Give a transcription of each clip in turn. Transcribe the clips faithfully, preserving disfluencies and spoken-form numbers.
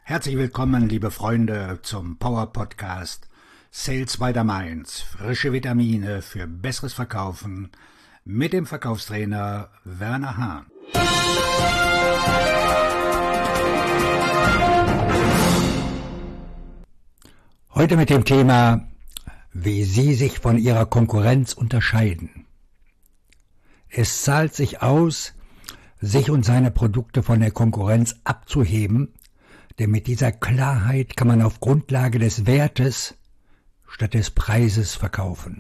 Herzlich willkommen, liebe Freunde, zum Power Podcast Sales by the Mainz. Frische Vitamine für besseres Verkaufen mit dem Verkaufstrainer Werner Hahn. Heute mit dem Thema, wie Sie sich von Ihrer Konkurrenz unterscheiden. Es zahlt sich aus, sich und seine Produkte von der Konkurrenz abzuheben, denn mit dieser Klarheit kann man auf Grundlage des Wertes statt des Preises verkaufen.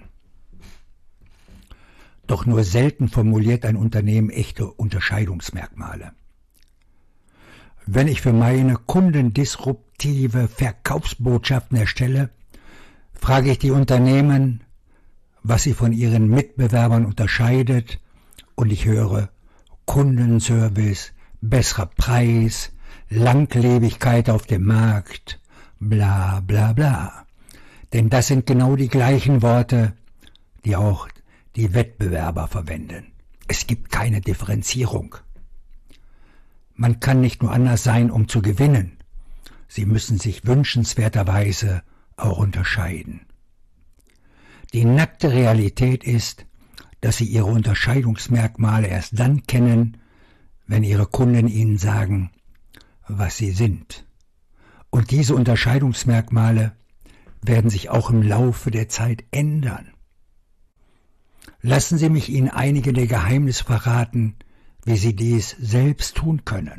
Doch nur selten formuliert ein Unternehmen echte Unterscheidungsmerkmale. Wenn ich für meine Kunden disruptive Verkaufsbotschaften erstelle, frage ich die Unternehmen, was sie von ihren Mitbewerbern unterscheidet, und ich höre Kundenservice, besserer Preis, Langlebigkeit auf dem Markt, bla bla bla. Denn das sind genau die gleichen Worte, die auch die Wettbewerber verwenden. Es gibt keine Differenzierung. Man kann nicht nur anders sein, um zu gewinnen. Sie müssen sich wünschenswerterweise auch unterscheiden. Die nackte Realität ist, dass Sie Ihre Unterscheidungsmerkmale erst dann kennen, wenn Ihre Kunden Ihnen sagen, was sie sind. Und diese Unterscheidungsmerkmale werden sich auch im Laufe der Zeit ändern. Lassen Sie mich Ihnen einige der Geheimnisse verraten, wie Sie dies selbst tun können.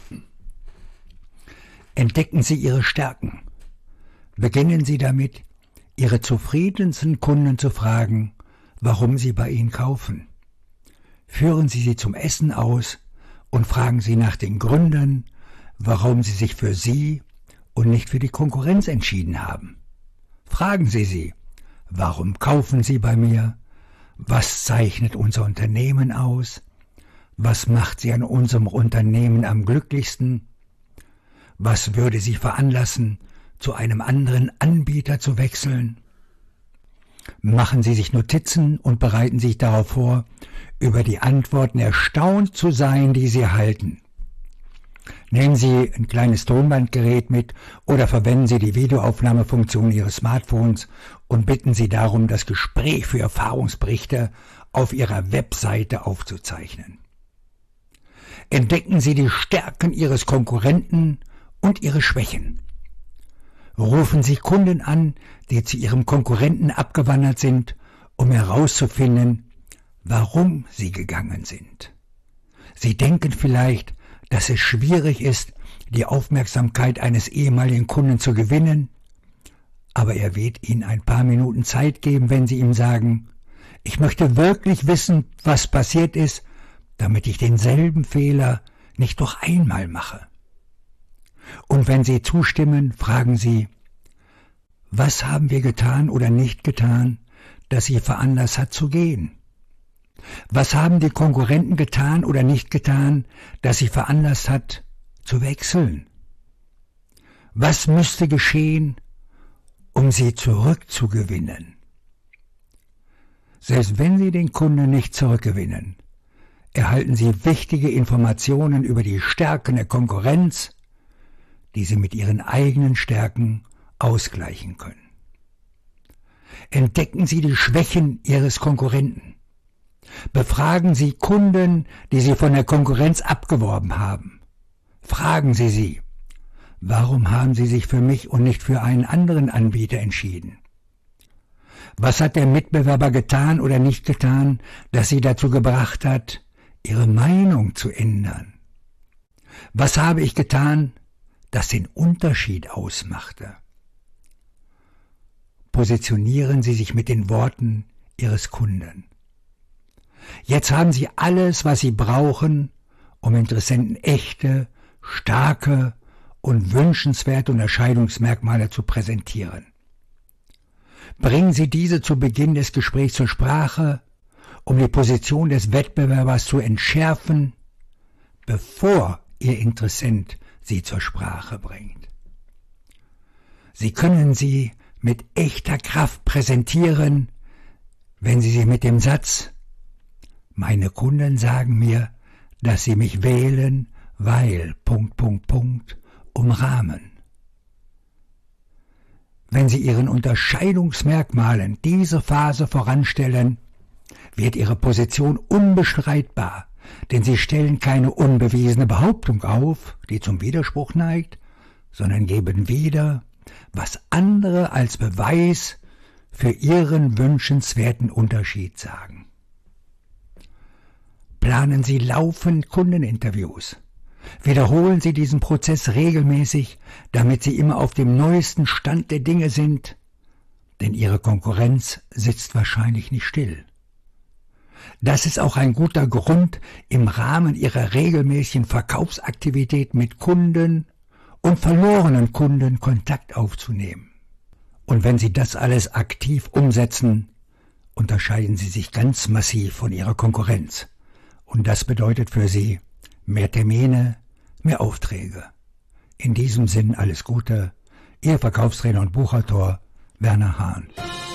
Entdecken Sie Ihre Stärken. Beginnen Sie damit, Ihre zufriedensten Kunden zu fragen, warum sie bei Ihnen kaufen. Führen Sie sie zum Essen aus und fragen Sie nach den Gründen, warum sie sich für Sie und nicht für die Konkurrenz entschieden haben. Fragen Sie sie, warum kaufen Sie bei mir? Was zeichnet unser Unternehmen aus? Was macht Sie an unserem Unternehmen am glücklichsten? Was würde Sie veranlassen, zu einem anderen Anbieter zu wechseln? Machen Sie sich Notizen und bereiten sich darauf vor, über die Antworten erstaunt zu sein, die Sie erhalten. Nehmen Sie ein kleines Tonbandgerät mit oder verwenden Sie die Videoaufnahmefunktion Ihres Smartphones und bitten Sie darum, das Gespräch für Erfahrungsberichte auf Ihrer Webseite aufzuzeichnen. Entdecken Sie die Stärken Ihres Konkurrenten und Ihre Schwächen. Rufen Sie Kunden an, die zu Ihrem Konkurrenten abgewandert sind, um herauszufinden, warum sie gegangen sind. Sie denken vielleicht, dass es schwierig ist, die Aufmerksamkeit eines ehemaligen Kunden zu gewinnen, aber er wird Ihnen ein paar Minuten Zeit geben, wenn Sie ihm sagen, ich möchte wirklich wissen, was passiert ist, damit ich denselben Fehler nicht noch einmal mache. Und wenn Sie zustimmen, fragen Sie, was haben wir getan oder nicht getan, das Sie veranlasst hat zu gehen? Was haben die Konkurrenten getan oder nicht getan, das sie veranlasst hat, zu wechseln? Was müsste geschehen, um sie zurückzugewinnen? Selbst wenn Sie den Kunden nicht zurückgewinnen, erhalten Sie wichtige Informationen über die Stärken der Konkurrenz, die Sie mit Ihren eigenen Stärken ausgleichen können. Entdecken Sie die Schwächen Ihres Konkurrenten. Befragen Sie Kunden, die Sie von der Konkurrenz abgeworben haben. Fragen Sie sie, warum haben Sie sich für mich und nicht für einen anderen Anbieter entschieden? Was hat der Mitbewerber getan oder nicht getan, das Sie dazu gebracht hat, Ihre Meinung zu ändern? Was habe ich getan, das den Unterschied ausmachte? Positionieren Sie sich mit den Worten Ihres Kunden. Jetzt haben Sie alles, was Sie brauchen, um Interessenten echte, starke und wünschenswerte Unterscheidungsmerkmale zu präsentieren. Bringen Sie diese zu Beginn des Gesprächs zur Sprache, um die Position des Wettbewerbers zu entschärfen, bevor Ihr Interessent sie zur Sprache bringt. Sie können sie mit echter Kraft präsentieren, wenn Sie sie mit dem Satz »Meine Kunden sagen mir, dass sie mich wählen, weil Punkt, Punkt, Punkt umrahmen. Wenn Sie Ihren Unterscheidungsmerkmalen diese Phase voranstellen, wird Ihre Position unbestreitbar, denn Sie stellen keine unbewiesene Behauptung auf, die zum Widerspruch neigt, sondern geben wieder, was andere als Beweis für Ihren wünschenswerten Unterschied sagen. Planen Sie laufend Kundeninterviews. Wiederholen Sie diesen Prozess regelmäßig, damit Sie immer auf dem neuesten Stand der Dinge sind, denn Ihre Konkurrenz sitzt wahrscheinlich nicht still. Das ist auch ein guter Grund, im Rahmen Ihrer regelmäßigen Verkaufsaktivität mit Kunden und verlorenen Kunden Kontakt aufzunehmen. Und wenn Sie das alles aktiv umsetzen, unterscheiden Sie sich ganz massiv von Ihrer Konkurrenz. Und das bedeutet für Sie mehr Termine, mehr Aufträge. In diesem Sinn alles Gute, Ihr Verkaufstrainer und Buchautor Werner Hahn.